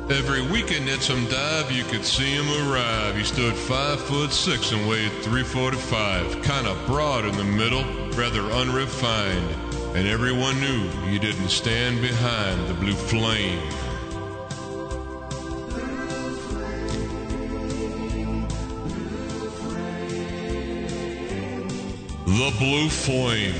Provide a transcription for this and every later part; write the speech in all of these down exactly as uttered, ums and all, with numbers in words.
Every weekend at some dive, you could see him arrive. He stood five foot six and weighed three forty-five. Kinda broad in the middle, rather unrefined. And everyone knew he didn't stand behind the blue flame. The Blue Flame.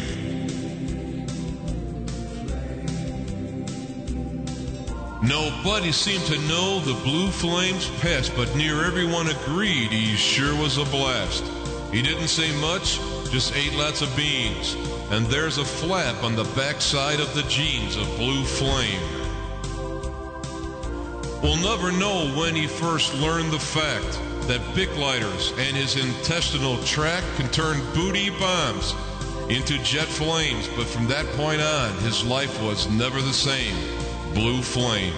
Nobody seemed to know the Blue Flame's past, but near everyone agreed he sure was a blast. He didn't say much, just ate lots of beans. And there's a flap on the backside of the jeans of Blue Flame. We'll never know when he first learned the fact that Bic lighters and his intestinal tract can turn booty bombs into jet flames, but from that point on, his life was never the same. Blue Flame.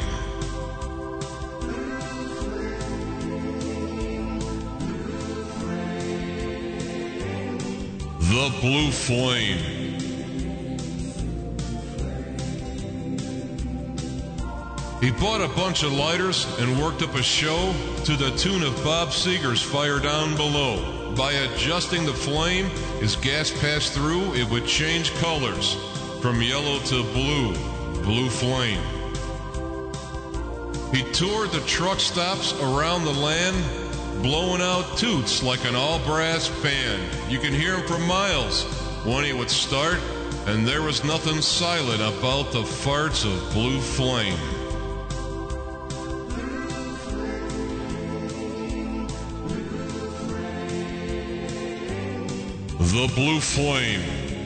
The Blue Flame. He bought a bunch of lighters and worked up a show to the tune of Bob Seger's Fire Down Below. By adjusting the flame, as gas passed through, it would change colors from yellow to blue. Blue Flame. He toured the truck stops around the land, blowing out toots like an all-brass band. You can hear him for miles when he would start, and there was nothing silent about the farts of Blue Flame. The Blue Flame.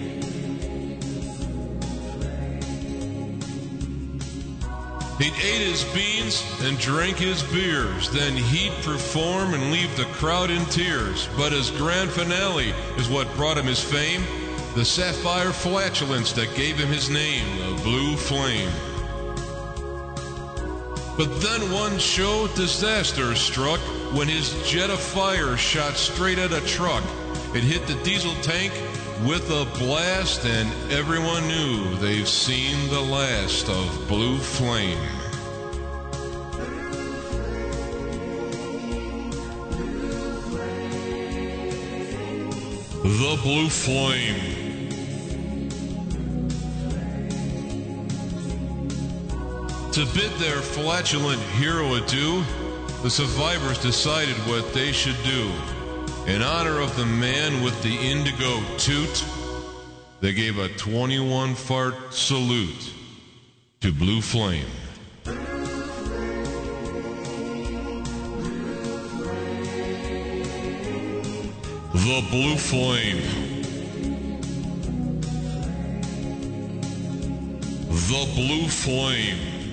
He'd ate his beans and drank his beers, then he'd perform and leave the crowd in tears. But his grand finale is what brought him his fame, the sapphire flatulence that gave him his name, the Blue Flame. But then one show disaster struck when his jet of fire shot straight at a truck. It hit the diesel tank with a blast, and everyone knew they've seen the last of Blue Flame. The Blue Flame. To bid their flatulent hero adieu, the survivors decided what they should do. In honor of the man with the indigo toot, they gave a twenty-one fart salute to Blue Flame. The Blue Flame. The Blue Flame.